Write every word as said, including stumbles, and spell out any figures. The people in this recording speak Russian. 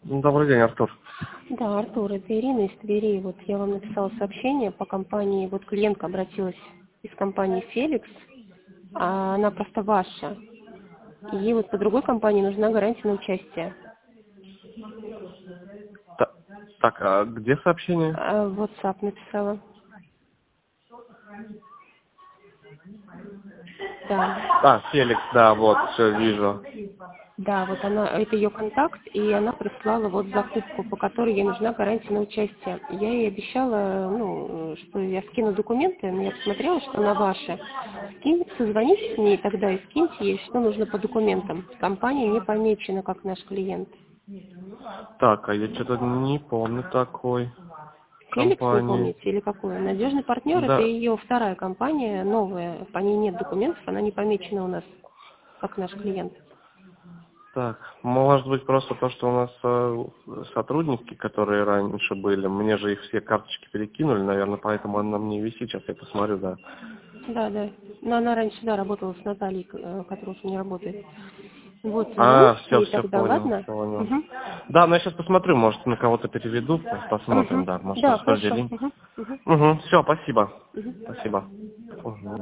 Добрый день, Артур. Да, Артур, это Ирина из Твери. Вот я вам написала сообщение по компании, вот клиентка обратилась из компании Феликс, а она просто ваша. И ей вот по другой компании нужна гарантия на участие. Та- Так, а где сообщение? А в WhatsApp написала. Да. А, Феликс, да, вот, все вижу. Да, вот она, это ее контакт, и она прислала вот закупку, по которой ей нужна гарантия на участие. Я ей обещала, ну, что я скину документы, но я посмотрела, что она ваша. Скинь, созвонитесь с ней тогда и скиньте ей, что нужно по документам. Компания не помечена как наш клиент. Так, а я что-то не помню такой Феликс, не компании. помните, или какой? Надежный партнер, это Да, ее вторая компания, новая, по ней нет документов, она не помечена у нас как наш клиент. так, может быть просто то, что у нас э, сотрудники, которые раньше были, мне же их все карточки перекинули, наверное, поэтому она мне висит, сейчас я посмотрю, да. Да, да. Но она раньше, да, работала с Натальей, э, которая уже не работает. Вот, А, звоните все, ей все, тогда, понял, ладно? понял. Угу. Да, ну я сейчас посмотрю, может на кого-то переведу, посмотрим, Угу. да, может Да, тоже хорошо. разделим. Угу. Угу. Угу, все, спасибо. Угу. Спасибо. Мгм.